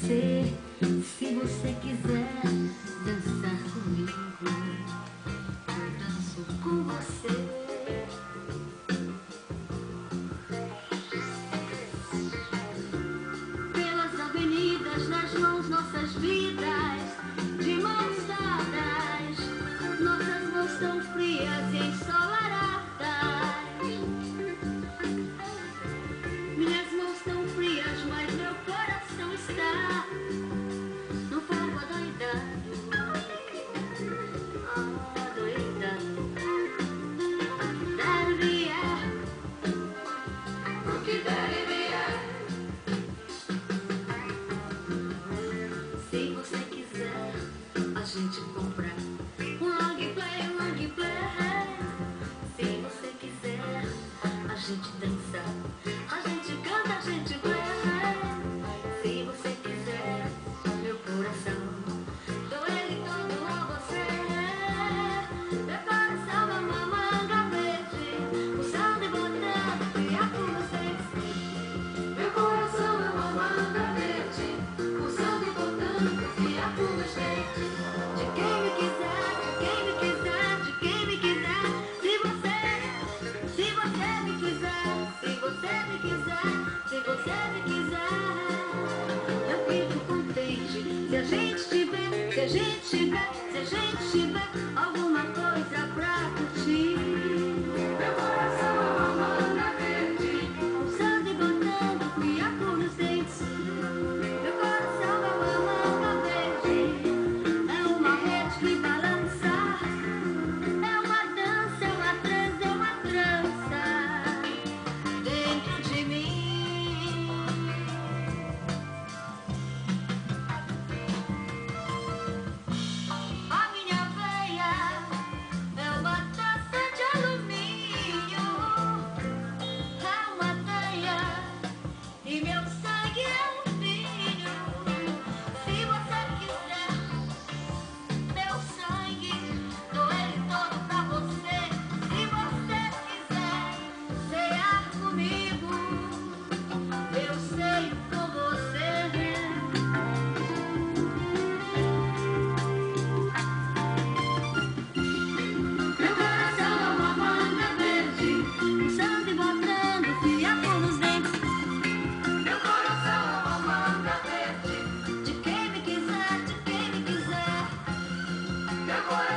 você, se você quiser dançar comigo, eu danço com você. Pelas avenidas, nas mãos, nossas vidas, de mãos dadas, nossas mãos tão frias e ensolaradas. Minhas mãos tão frias, mas meu coração está no fogo adoidado. Adoidado. Dar vier, o que der e vier. Se você quiser, a gente compra um long play, um long play. Se você quiser, a gente dança, a gente canta, a gente play. Se você quiser, meu coração, dou ele todo a você. Meu coração é uma manga verde, pulsando e botando fiapo nos dentes. Meu coração é uma manga verde, pulsando e botando fiapo nos dentes. De quem me quiser, de quem me quiser, de quem me quiser. Se você me quiser, se você me quiser, se você me quiser, eu fico contente. Se a gente tiver, se a gente tiver, se a gente tiver alguma coisa pra curtir. Meu coração é uma manga verde, pulsando e botando fiapo nos dentes. Meu coração é uma manga verde, é uma rede que balança, é uma dança, é uma trança, é uma trança dentro de mim. A minha veia é uma taça de alumínio, é uma teia e meu sangue é um vinho. Se você quiser meu sangue, dou ele todo pra você. Se você quiser cear comigo, eu ceio com você. Meu coração é uma manga verde, pulsando e botando fiapo nos dentes. Meu coração é uma manga verde, de quem me quiser, de quem me quiser. Meu coração